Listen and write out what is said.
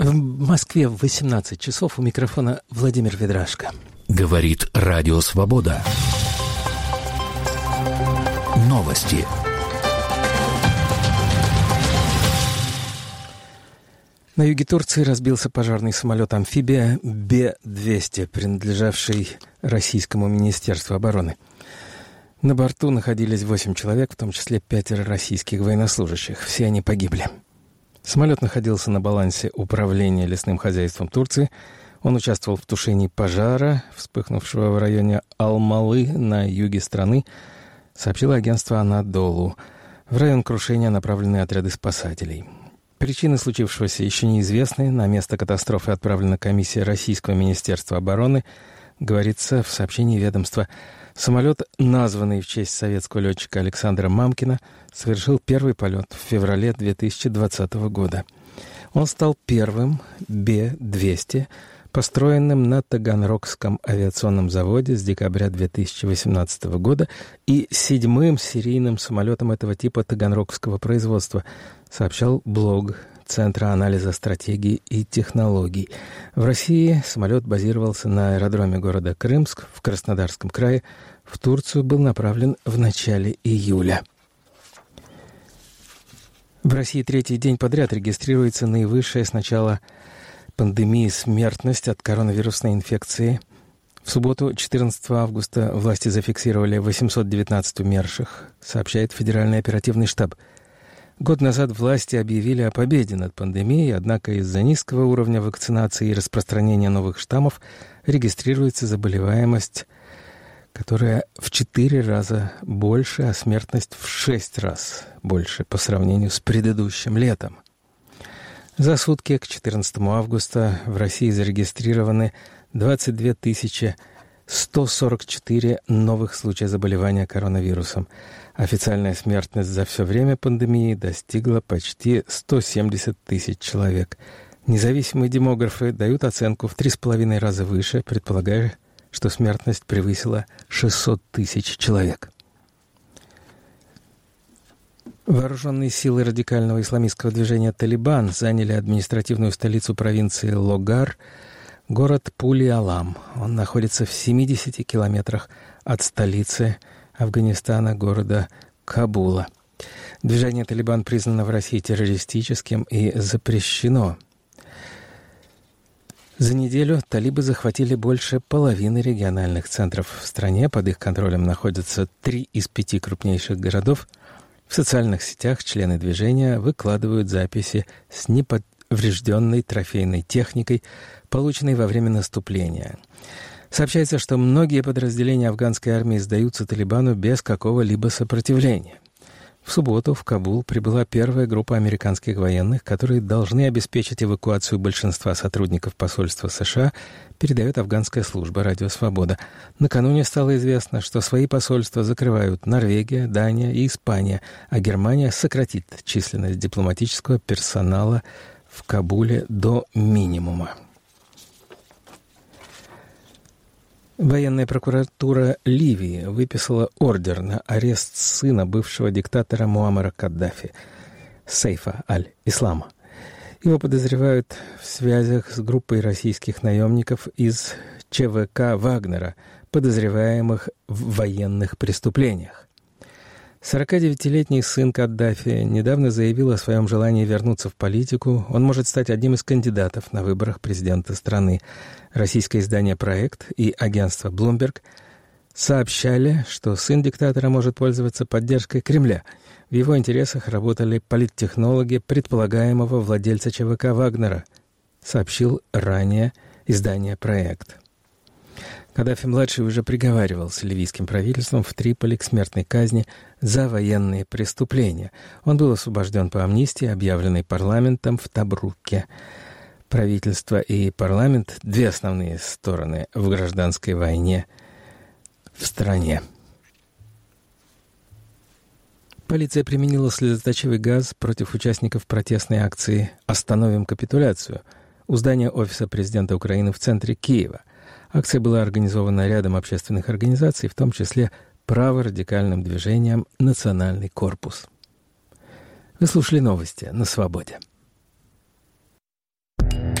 В Москве в 18 часов. У микрофона Владимир Ведрашко. Говорит Радио Свобода. Новости. На юге Турции разбился пожарный самолет-амфибия Б-200, принадлежавший Российскому министерству обороны. На борту находились 8 человек, в том числе 5 российских военнослужащих. Все они погибли. Самолет находился на балансе управления лесным хозяйством Турции. Он участвовал в тушении пожара, вспыхнувшего в районе Алмалы на юге страны, сообщило агентство Анадолу. В район крушения направлены отряды спасателей. Причины случившегося еще неизвестны. На место катастрофы отправлена комиссия Российского министерства обороны. Говорится в сообщении ведомства. Самолет, названный в честь советского летчика Александра Мамкина, совершил первый полет в феврале 2020 года. Он стал первым Б-200, построенным на Таганрогском авиационном заводе с декабря 2018 года и седьмым серийным самолетом этого типа таганрогского производства, сообщал блог Центра анализа стратегий и технологий. В России самолет базировался на аэродроме города Крымск в Краснодарском крае. В Турцию был направлен в начале июля. В России третий день подряд регистрируется наивысшая с начала пандемии смертность от коронавирусной инфекции. В субботу, 14 августа, власти зафиксировали 819 умерших, сообщает Федеральный оперативный штаб. Год назад власти объявили о победе над пандемией, однако из-за низкого уровня вакцинации и распространения новых штаммов регистрируется заболеваемость, которая в 4 раза больше, а смертность в 6 раз больше по сравнению с предыдущим летом. За сутки к 14 августа в России зарегистрированы 22 144 новых случая заболевания коронавирусом. Официальная смертность за все время пандемии достигла почти 170 тысяч человек. Независимые демографы дают оценку в 3,5 раза выше, предполагая, что смертность превысила 600 тысяч человек. Вооруженные силы радикального исламистского движения «Талибан» заняли административную столицу провинции Логар, город Пули-Алам. Он находится в 70 километрах от столицы Афганистана, города Кабула. Движение «Талибан» признано в России террористическим и запрещено. За неделю талибы захватили больше половины региональных центров в стране. Под их контролем находятся 3 из 5 крупнейших городов. В социальных сетях члены движения выкладывают записи с неповрежденной трофейной техникой, полученной во время наступления. Сообщается, что многие подразделения афганской армии сдаются Талибану без какого-либо сопротивления. В субботу в Кабул прибыла первая группа американских военных, которые должны обеспечить эвакуацию большинства сотрудников посольства США, передает афганская служба «Радио Свобода». Накануне стало известно, что свои посольства закрывают Норвегия, Дания и Испания, а Германия сократит численность дипломатического персонала в Кабуле до минимума. Военная прокуратура Ливии выписала ордер на арест сына бывшего диктатора Муаммара Каддафи, Сейфа аль-Ислама. Его подозревают в связях с группой российских наемников из ЧВК «Вагнера», подозреваемых в военных преступлениях. 49-летний сын Каддафи недавно заявил о своем желании вернуться в политику. Он может стать одним из кандидатов на выборах президента страны. Российское издание «Проект» и агентство Bloomberg сообщали, что сын диктатора может пользоваться поддержкой Кремля. В его интересах работали политтехнологи предполагаемого владельца ЧВК «Вагнера», сообщил ранее издание «Проект». Каддафи-младший уже приговаривался ливийским правительством в Триполи к смертной казни за военные преступления. Он был освобожден по амнистии, объявленной парламентом в Тобруке. Правительство и парламент – две основные стороны в гражданской войне в стране. Полиция применила слезоточивый газ против участников протестной акции «Остановим капитуляцию» у здания офиса президента Украины в центре Киева. Акция была организована рядом общественных организаций, в том числе праворадикальным движением «Национальный корпус». Вы слушали новости на «Свободе».